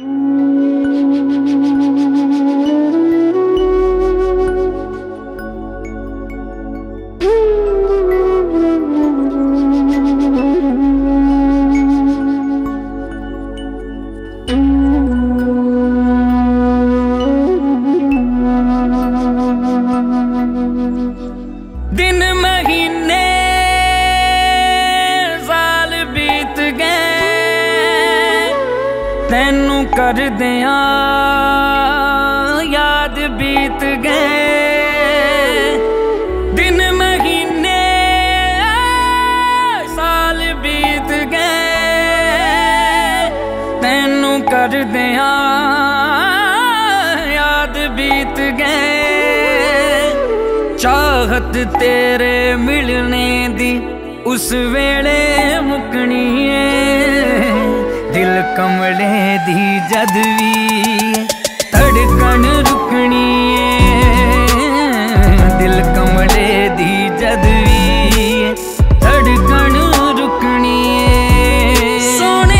दिन महीने साल बीत गए, तैनू कर दिया याद बीत गए। दिन महीने साल बीत गए, तैनू कर दिया याद बीत गए। चाहत तेरे मिलने दी उस वेले मुकनी है, दिल कमले दी जद भी धड़कन रुकनी है। दिल कमले दी जद भी धड़कन रुकनी है। सोने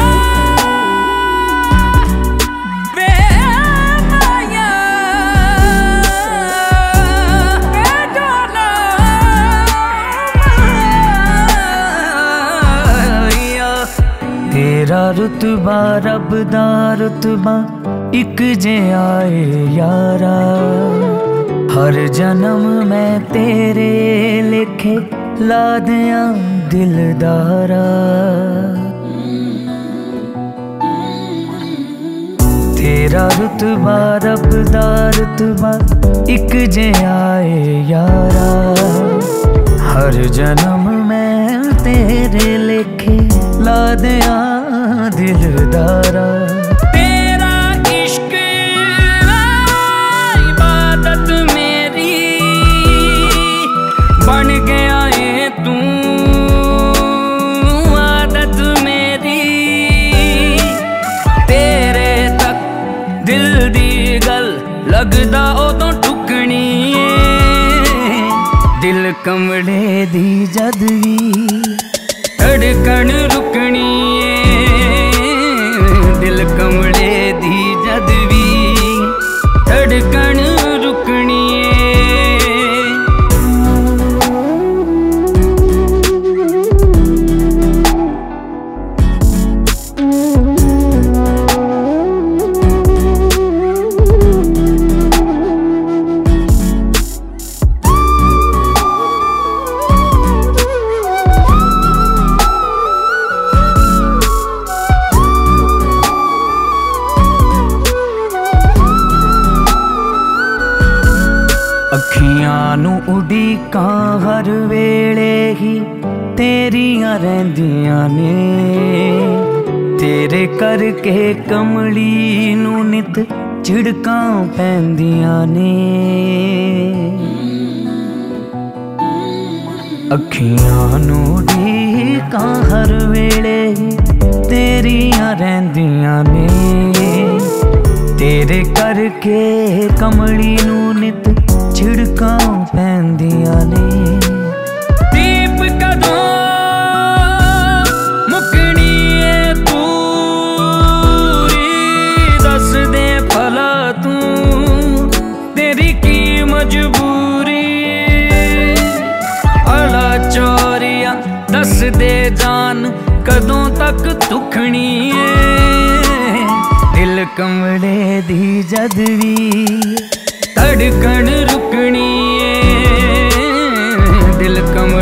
तेरा रुतबा रब दा रुतबा इक जे आए यारा, हर जन्म मैं तेरे लेखे ला दिया दिलदारा। तेरा रुतबा रब दा रुतबा इक जे आए यारा, हर जन्म मैं तेरे लेखे ला दिया दिलदारा। तेरा इश्क इबादत मेरी बन गया है, तू आदत मेरी। तेरे तक दिल दी गल लगदा उदों टुकनी है, दिल कमले दी जद भी धड़कन रुकनी है। दिल कमले दी जद भी धड़कन रुकनी है। अखियां नू उड़ीकां हर वेले ही तेरियां रहिंदियां ने, तेरे करके कमली नू नित झिड़कां पैंदियां ने। अखियां नू उड़ीकां हर वेले ही तेरियां रहिंदियां ने, तेरे करके कमली नू नित झिड़कां पैंदियां ने। दीप कदों मुकनी है पूरी, दस दे भला तू तेरी की मजबूरी। अला चोरिया दस दे जान कदों तक दुखनी है, दिल कमले दी जद भी धड़कन रुकनी है। दिल कम